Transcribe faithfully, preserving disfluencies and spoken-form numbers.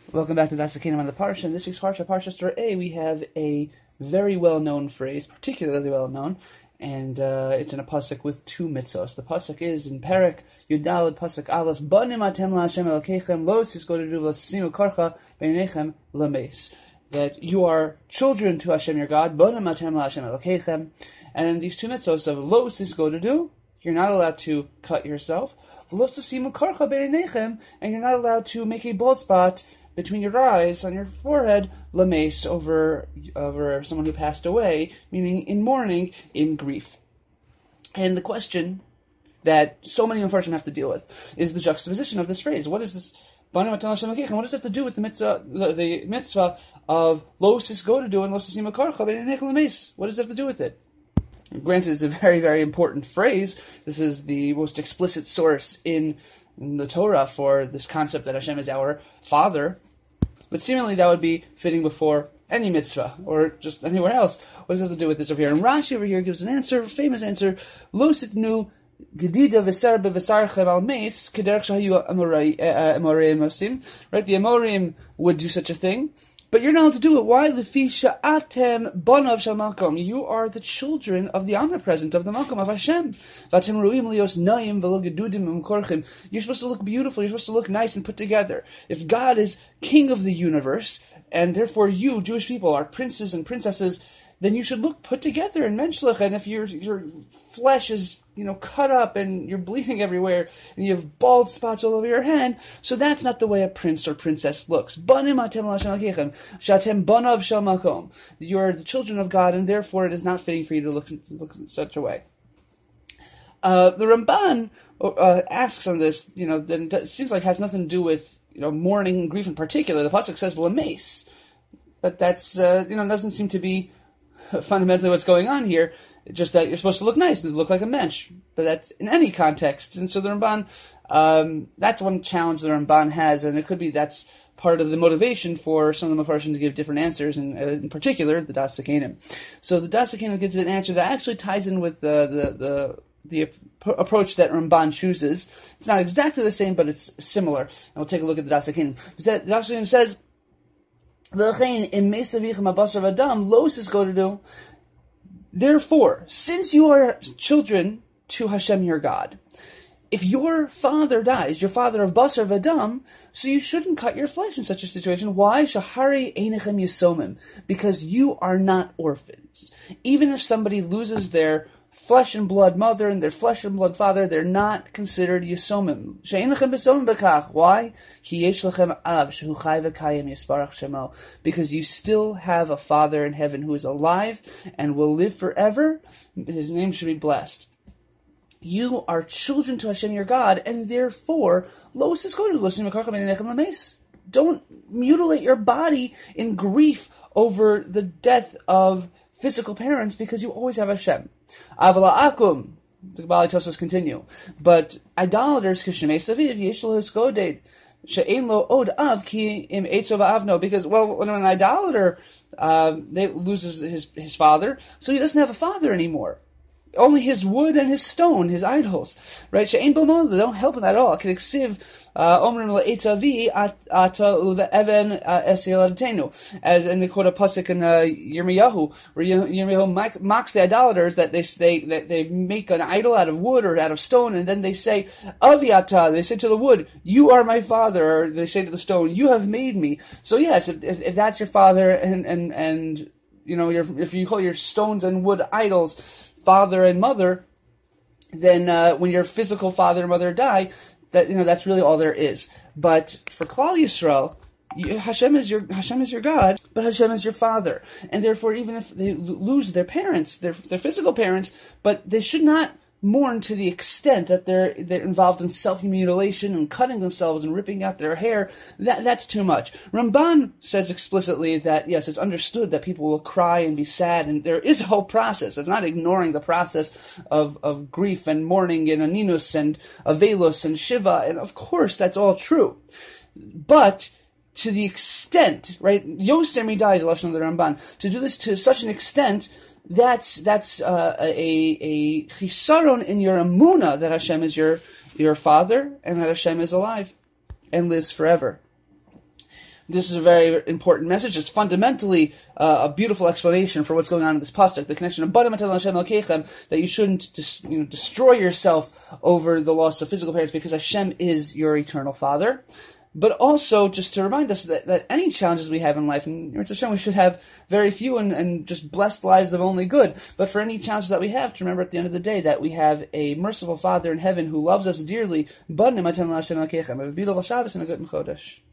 Welcome back to Das Kingdom on the Parsha. In this week's Parsha, Parsha Star A, we have a very well-known phrase, particularly well-known, and uh, it's in a pasuk with two mitzvos. The pasuk is in Perek Yudalad pasuk Aleph, Banim atem laHashem Elokeichem lo tisgodedu v'losimu karcha beinechem lameis. That you are children to Hashem your God, Banim atem laHashem Elokeichem, and in these two mitzvos of lo tisgodedu, you're not allowed to cut yourself, v'lo tisimu karcha beinechem, and you're not allowed to make a bald spot between your eyes, on your forehead, lameis, over over someone who passed away, meaning in mourning, in grief. And the question that so many Mepharshim have to deal with is the juxtaposition of this phrase. What is this? What does it have to do with the mitzvah, the, the mitzvah of lo sisgodedu and lo sisimu karcha beinechem lameis? What does it have to do with it? Granted, it's a very, very important phrase. This is the most explicit source in, in the Torah for this concept that Hashem is our Father. But seemingly that would be fitting before any mitzvah, or just anywhere else. What does it have to do with this over here? And Rashi over here gives an answer, famous answer, Lo sitnu gedida v'ser b'v'sarchem al meis, kederech shahayu amoreim osim. Right, the Amorim would do such a thing, but you're not allowed to do it. Why? Lefi sha'atem bonav shel makom. You are the children of the omnipresent, of the makom of Hashem. V'atem ruim lios naim v'lo gedudim umkorchim. You're supposed to look beautiful. You're supposed to look nice and put together. If God is king of the universe, and therefore you, Jewish people, are princes and princesses, then you should look put together in menschlich. And if your your flesh is, you know, cut up and you're bleeding everywhere and you have bald spots all over your head, so that's not the way a prince or princess looks. Banim atem laHashem Elokeichem, shatem banav shel makom. You are the children of God, and therefore it is not fitting for you to look, to look in such a way. Uh, the Ramban uh, asks on this, you know, that it seems like has nothing to do with, you know, mourning and grief in particular. The pasuk says lameis, but that's uh, you know, doesn't seem to be fundamentally what's going on here. Just that you're supposed to look nice and look like a mensch, but that's in any context. And so the Ramban, um, that's one challenge the Ramban has, and it could be that's part of the motivation for some of the Mepharshim to give different answers, and uh, in particular the Das Hakenim. So the Das Hakenim gives an answer that actually ties in with uh, the the the ap- approach that Ramban chooses. It's not exactly the same, but it's similar. And we'll take a look at the Das Hakenim. The Das Hakenim says, therefore, since you are children to Hashem your God, if your father dies, your father of basar v'adam, so you shouldn't cut your flesh in such a situation. Why? Shahari einechem yisomim, because you are not orphans. Even if somebody loses their flesh and blood mother and their flesh and blood father, they're not considered yisomim. She'einechem yisomim bekach. Why? Ki yesh lechem av shehu chai v'kayim yisparach shemo. Because you still have a Father in heaven who is alive and will live forever. His name should be blessed. You are children to Hashem your God, and therefore, lo sisgodedu v'lo karcha beinechem lameis. Don't mutilate your body in grief over the death of physical parents, because you always have Hashem. Avala akum, the Bali Tosfos continue. But idolaters, k'shemei saviv, yesh lo hisgoded, she'ein lo od av ki im eitzov avno. Because, well, when an idolater uh, they loses his his father, so he doesn't have a father anymore. Only his wood and his stone, his idols, right? She'ein bomo, they don't help him at all. K'neksiv omrim le'etzavi ata u've'even esiel adtenu. As in the quote a pasuk in uh, Yirmiyahu, where Yirmiyahu mocks the idolaters that they they that they make an idol out of wood or out of stone, and then they say avi ata. They say to the wood, "You are my father," or they say to the stone, "You have made me." So yes, if if, if that's your father, and and and you know, your, if you call your stones and wood idols father and mother, then uh, when your physical father and mother die, that you know that's really all there is. But for Klal Yisrael, you, Hashem is your Hashem is your God, but Hashem is your Father, and therefore even if they lose their parents, their their physical parents, but they should not mourn to the extent that they're they're involved in self-mutilation and cutting themselves and ripping out their hair. That that's too much. Ramban says explicitly that yes, it's understood that people will cry and be sad, and there is a whole process. It's not ignoring the process of, of grief and mourning and aninus and avelus and shiva, and of course that's all true. But to the extent, right, Yoser Midai is the lashon of the Ramban, to do this to such an extent, that's that's uh, a a chisaron in your emunah that Hashem is your your Father and that Hashem is alive and lives forever. This is a very important message. It's fundamentally uh, a beautiful explanation for what's going on in this pasuk. The connection of Banim Atem Hashem Elkeichem, that you shouldn't dis- you know, destroy yourself over the loss of physical parents because Hashem is your eternal Father. But also, just to remind us that, that any challenges we have in life, and Hashem, we should have very few and, and just blessed lives of only good. But for any challenges that we have, to remember at the end of the day that we have a merciful Father in heaven who loves us dearly. Banim Atem Hashem Elkeichem. Have a beautiful Shabbos and a good Chodesh.